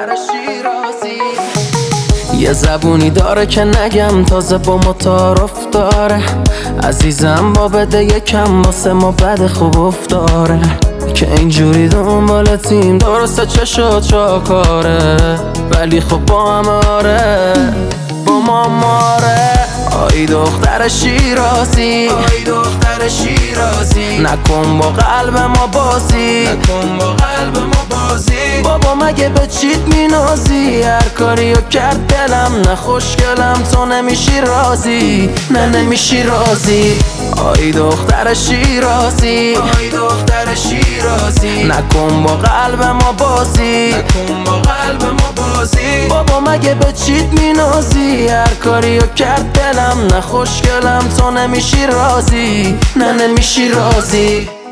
دختر شیرازی. یه زبونی داره که نگم، تازه با ما تعارف داره. عزیزم با بده یکم واسه ما بد خوب افتاره، که اینجوری دنبالتیم درسته چه شد چاکاره، ولی خب با هم آره با ما ماره. آی دختر شیرازی، آی دختر شیرازی، نکن با قلب ما بازی، نکن با قلب ما بازی. بابا مگه به چیت مینازی؟ هر کاریو کرد دلم نه خوشگلم، تو نمیشی رازی، نه نمیشی رازی. آی دختر شیرازی، آی دختر شیرازی، نکن با قلب ما بازی، نکن با قلب ما بازی. بابا مگه به چیت مینازی؟ هر کاریو کرد دلم نه خوشگلم، تو نمیشی رازی، نه نمیشی رازی.